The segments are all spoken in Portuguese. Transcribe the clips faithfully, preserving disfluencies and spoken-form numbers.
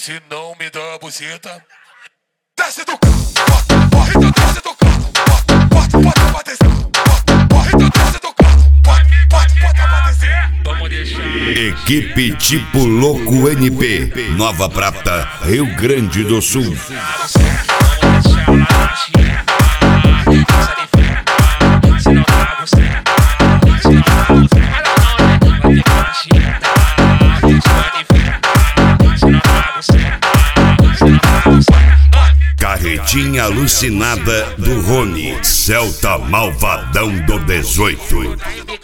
Se não me dá a buceta, desce do carro, bota, então desce do carro, bota, bota, bota pra descer, bota, então desce do carro, bota, bota, bota pra descer. Vamos deixar. Equipe Tipo Louco N P, Nova Prata, Rio Grande do Sul. Carretinha alucinada do Rony, Celta Malvadão do dezoito.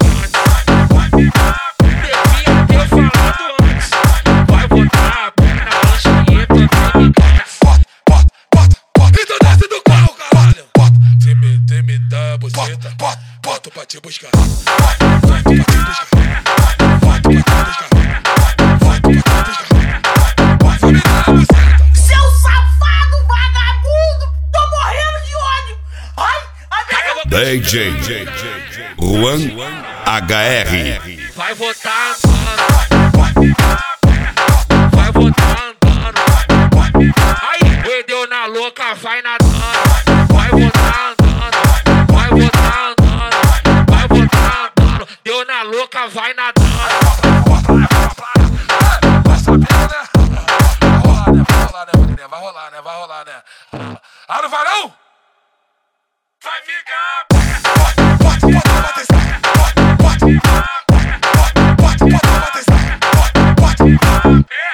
Vai botar a perna na lanchoneta. Bota, bota, bota, então desce do carro, caralho. Bota, você me, você me dá a buceta. Bota, bota pra te buscar. Bota, bota pra te buscar. Bota pra te buscar. Bota pra te buscar. Bota, me dá a buceta. Seu safado vagabundo, tô morrendo de ódio. Ai, ai, D J Juan H R. Vai votar andando, vai votar andando. Aí, perdeu na louca, vai nadando. Vai votar andando, vai votar andando, vai votar andando. Deu na louca, vai nadando. Vai saber, né? Vai rolar, né? Vai rolar, né, mulher? Vai rolar, né? Vai rolar, né? Ah, não vai não? Vai ficar. Bota, bota, bota, bota, bota, bota, bota, bota, bota, bota, bota, bota, bota, bota, bota, bota,